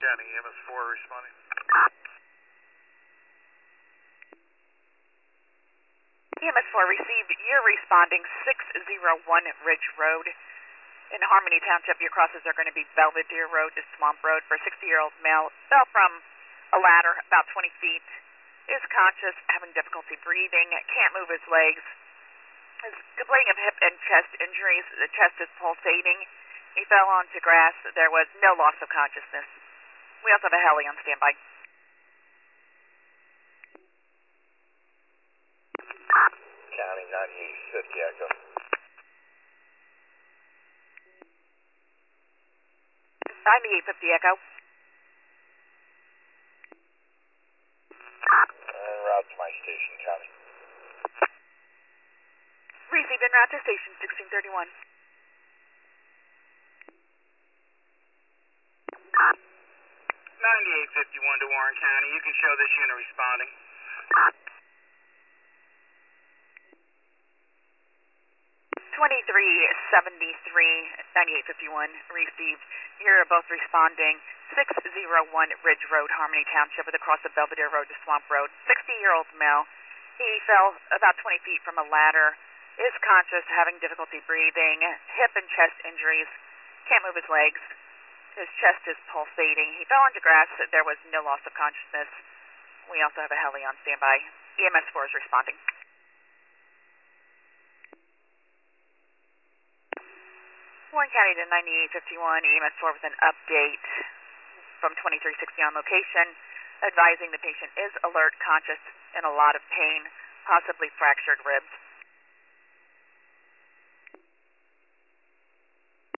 County, EMS4 responding. EMS4 received. You're responding 601 Ridge Road. In Harmony Township, your crosses are going to be Belvedere Road to Swamp Road for a 60-year-old male. Fell from a ladder about 20 feet. Is conscious, having difficulty breathing, can't move his legs. Is complaining of hip and chest injuries. The chest is pulsating. He fell onto grass. There was no loss of consciousness. We also have a heli on standby. County 9850 Echo. 9850 Echo. En route to my station, County. Received en route to station 1631. 9851 to Warren County. You can show this unit responding. 9851 received. You're both responding 601 Ridge Road, Harmony Township, with a cross of Belvedere Road to Swamp Road. 60-year-old male. He fell about 20 feet from a ladder. Is conscious, having difficulty breathing. Hip and chest injuries. Can't move his legs. His chest is pulsating. He fell onto grass. There was no loss of consciousness. We also have a heli on standby. EMS4 is responding. Warren County to 9851, EMS4 with an update from 2360 on location, advising the patient is alert, conscious, in a lot of pain, possibly fractured ribs.